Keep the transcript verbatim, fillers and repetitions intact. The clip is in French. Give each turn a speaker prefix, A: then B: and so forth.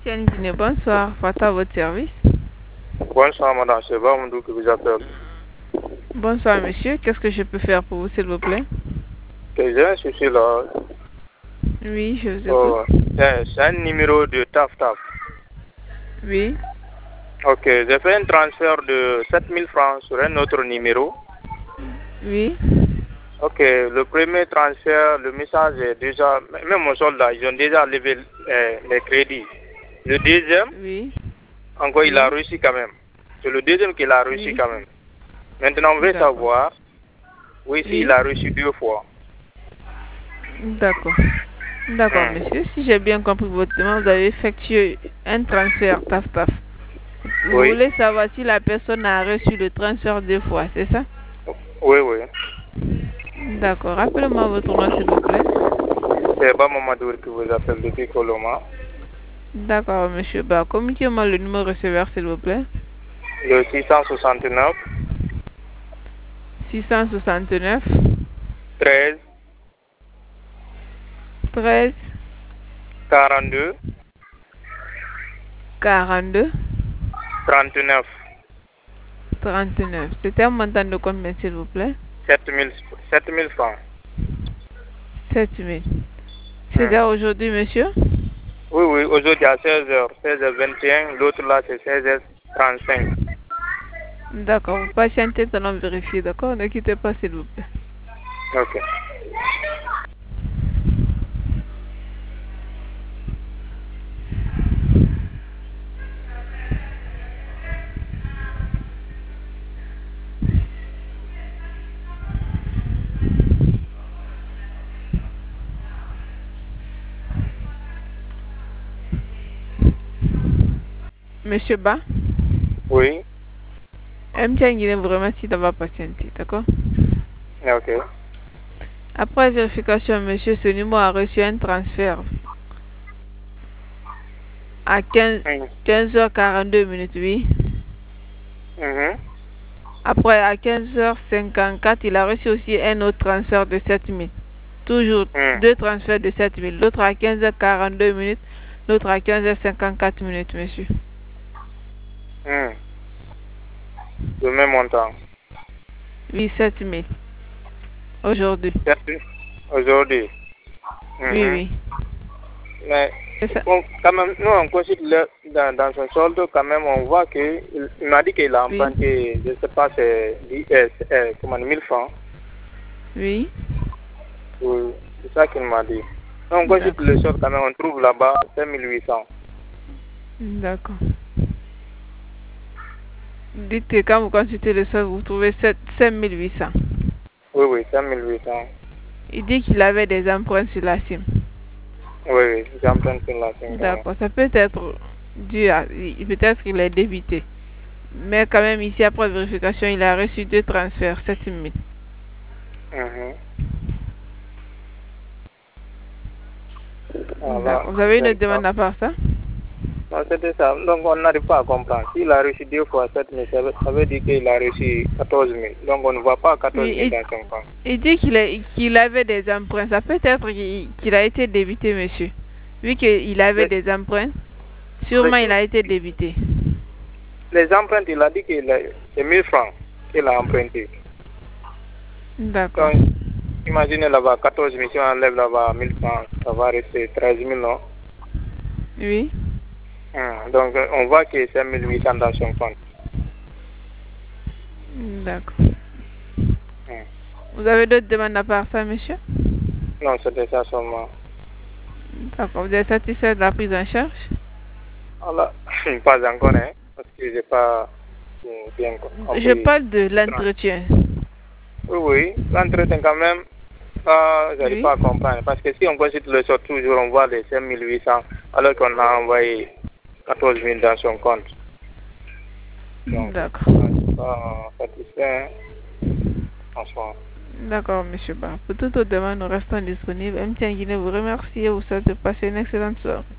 A: M T N, bonsoir. Fata à votre service.
B: Bonsoir, madame. C'est Bamoudou qui vous appelle.
A: Bonsoir, monsieur. Qu'est-ce que je peux faire pour vous, s'il vous plaît?
B: Que j'ai un souci là.
A: Oui, je vous
B: Oh,
A: écoute.
B: c'est c'est un numéro de Taf Taf.
A: Oui.
B: Ok, j'ai fait un transfert de sept mille francs sur un autre numéro.
A: Oui.
B: Ok, le premier transfert, le message est déjà, même mon soldat, ils ont déjà levé euh, les crédits. Le deuxième,
A: Oui.
B: encore il a
A: Oui.
B: réussi quand même. C'est le deuxième qu'il a réussi
A: Oui.
B: quand même. Maintenant, on veut
A: D'accord.
B: savoir, oui,
A: Oui.
B: s'il a reçu deux fois.
A: D'accord. D'accord,
B: Hmm.
A: monsieur. Si j'ai bien compris votre demande, vous avez effectué un transfert taf taf. Vous
B: Oui,
A: voulez savoir si la personne a reçu le transfert deux fois, c'est ça?
B: oui, oui.
A: D'accord. Rappelez-moi votre nom, s'il vous plaît.
B: C'est Bamamadou qui vous appelle depuis Coloma.
A: D'accord, monsieur. Bah, communiquez-moi le numéro receveur, s'il vous plaît.
B: Le six cent soixante-neuf,
A: six cent soixante-neuf,
B: treize,
A: treize,
B: quarante-deux,
A: quarante-deux,
B: trente-neuf,
A: trente-neuf. C'était un montant de combien, s'il vous plaît?
B: sept mille francs.
A: sept mille.
B: Hmm.
A: C'est aujourd'hui, monsieur?
B: Oui, oui, aujourd'hui à seize heures, seize heures vingt et un, l'autre là c'est seize heures trente-cinq.
A: D'accord. Vous patientez, nous allons vérifier, d'accord? Ne quittez pas, s'il vous plaît.
B: Ok.
A: Monsieur Ba,
B: Oui,
A: M T N Guinée vous remercie d'avoir patienté, d'accord?
B: ok.
A: Après vérification, monsieur, ce numéro a reçu un transfert à quinze heures quarante-deux minutes, oui.
B: Mhm.
A: Après, à quinze heures cinquante-quatre, il a reçu aussi un autre transfert de sept mille. Toujours
B: Hmm.
A: deux transferts de sept mille. L'autre à quinze heures quarante-deux minutes, l'autre à quinze heures cinquante-quatre minutes, monsieur.
B: Hmm. Le même montant.
A: Oui, sept mille. Aujourd'hui.
B: Aujourd'hui.
A: Oui,
B: Mhm.
A: oui.
B: Mais
A: C'est ça.
B: bon, quand même, nous on consulte le, dans, dans son solde, quand même, on voit que il, il m'a dit qu'il a
A: Oui.
B: emprunté, je ne sais pas, c'est euh, euh, comment, mille francs.
A: Oui.
B: Oui, c'est ça qu'il m'a dit. Nous on consulte
A: D'accord.
B: le solde, quand même, on trouve là-bas cinq mille huit cents.
A: D'accord. Dites que quand vous consultez le sol, vous trouvez cinq mille huit cents.
B: Oui, oui, cinq mille huit cents.
A: Il dit qu'il avait des emprunts sur la SIM.
B: Oui, oui, j'emprunte sur la cinq.
A: D'accord. Ça peut être dû à. Peut-être qu'il est débité. Mais quand même, ici, après vérification, il a reçu deux transferts, sept mille.
B: Mhm. Voilà.
A: D'accord. Vous avez une autre demande à part ça?
B: Non, c'était ça. Donc, on n'arrive pas à comprendre. S'il a reçu deux fois sept mille, ça veut, ça veut dire qu'il a reçu quatorze mille. Donc, on ne voit pas quatorze
A: Oui,
B: mille
A: il,
B: dans son compte.
A: il dit qu'il est- qu'il avait des emprunts. Ça peut être qu'il qu'il a été débité, monsieur. Vu qu'il avait
B: Les,
A: des emprunts,
B: les,
A: sûrement il a été débité.
B: les empreintes, il a dit que c'est mille francs qu'il a emprunté.
A: D'accord.
B: Donc, imaginez là-bas, quatorze mille, si on enlève là-bas mille francs, ça va rester treize mille, non?
A: Oui.
B: Hum, Donc, on voit que c'est mille huit cents dans son compte.
A: D'accord.
B: Hum.
A: Vous avez d'autres demandes à part ça, monsieur?
B: Non, c'était ça seulement.
A: D'accord. Vous êtes satisfait de la prise en charge?
B: Voilà. Pas encore, hein, parce que j'ai pas hum, bien
A: Je
B: compris.
A: parle de l'entretien.
B: Oui, oui, l'entretien quand même, ah, je n'arrive
A: Oui.
B: pas à comprendre. Parce que si on consulte le sort toujours, on voit les cinq mille huit cents, alors qu'on a envoyé quatorze mille dans son compte. Donc,
A: D'accord.
B: je ne suis pas satisfait, hein, franchement.
A: D'accord, monsieur Ba. Pour toute autre demande, nous restons disponibles. M T N Guinée vous remercie et vous souhaite de passer une excellente soirée.